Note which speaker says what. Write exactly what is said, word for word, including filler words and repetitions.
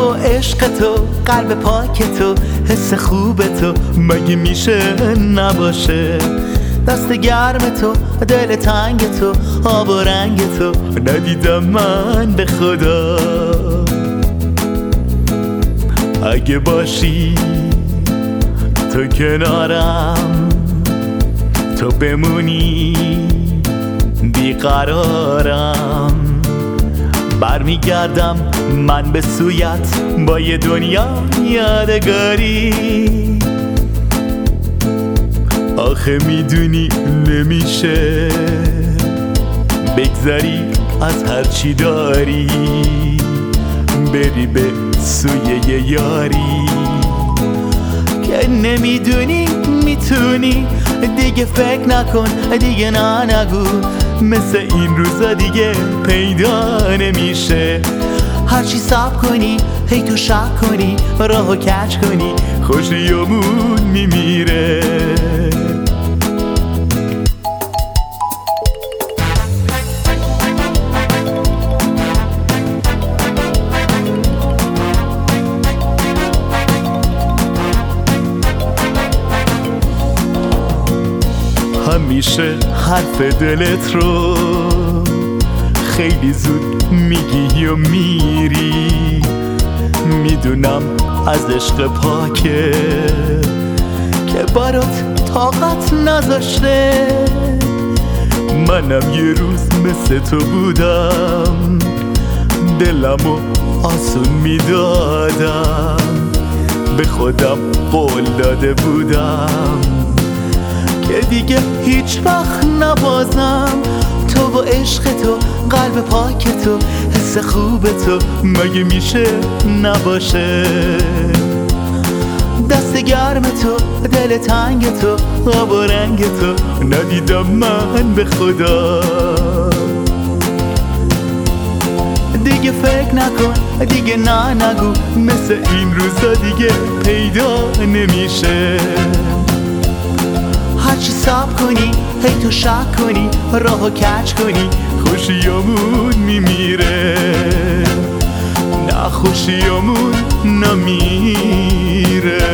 Speaker 1: تو عشق تو قلب پاک تو حس خوب تو مگه میشه نباشه؟ دست گرم تو دل تنگ تو آب و رنگ تو ندیدم من به خدا. اگه باشی تو کنارم تو بمونی بیقرارم، برمیگردم من به سویت با یه دنیا یادگاری. آخه میدونی نمیشه بگذری از هرچی داری بری به سوی یه یاری که نمیدونی میتونی. دیگه فکر نکن دیگه نه نگو، مثل این روزا دیگه پیدا نمیشه. هرچی صبر کنی هی تو شک کنی راهو کج کنی خوشیامون میمیره. همیشه حرف دلت رو خیلی زود میگی و میری، میدونم از عشق پاکه که برات طاقت نذاشته. منم یه روز مثل تو بودم دلمو آسون میدادم، به خودم قول داده بودم که دیگه هیچ وقت نبازم. تو و عشق تو قلب پاک تو حس خوب تو مگه میشه نباشه؟ دست گرم تو دل تنگ تو آب و رنگ تو ندیدم من به خدا. دیگه فکر نکن دیگه نه نگو، مثل این روزا دیگه پیدا نمیشه. هرچی صبر کنی هی تو شک کنی راهو کج کنی خوشیامون میمیره. نه خوشیامون نمیره.